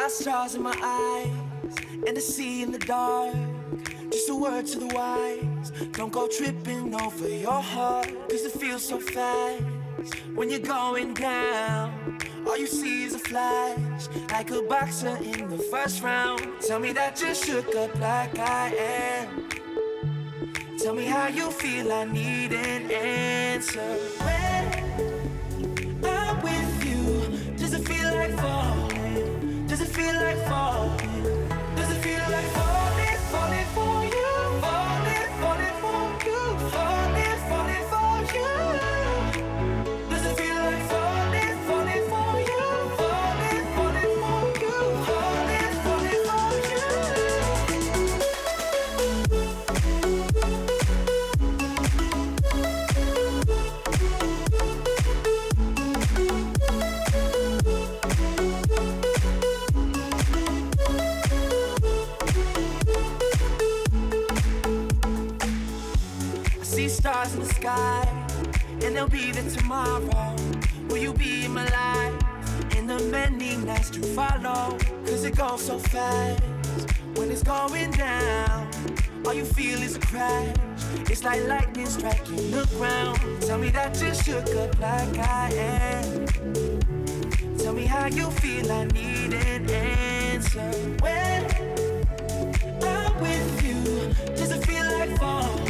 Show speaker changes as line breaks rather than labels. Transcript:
got stars in my eyes and the sea in the dark. Just a word to the wise, don't go tripping over your heart, cause it feels so fast when you're going down. All you see is a flash, like a boxer in the first round. Tell me that you shook up like I am. Tell me how you feel, I need an answer. When I'm with you, does it feel like falling? Does it feel like falling? Does it feel like falling, falling for you? Falling, falling for you. Falling, falling for you. Does it feel like falling, falling for you? Falling, falling for you. Falling, falling for you. See stars in the sky, and they'll be there tomorrow. Will you be in my life in the many nights to follow? Cause it goes so fast when it's going down. All you feel is a crash. It's like lightning striking the ground. Tell me that you shook up like I am. Tell me how you feel, I need an answer. When I'm with you, does it feel like fall?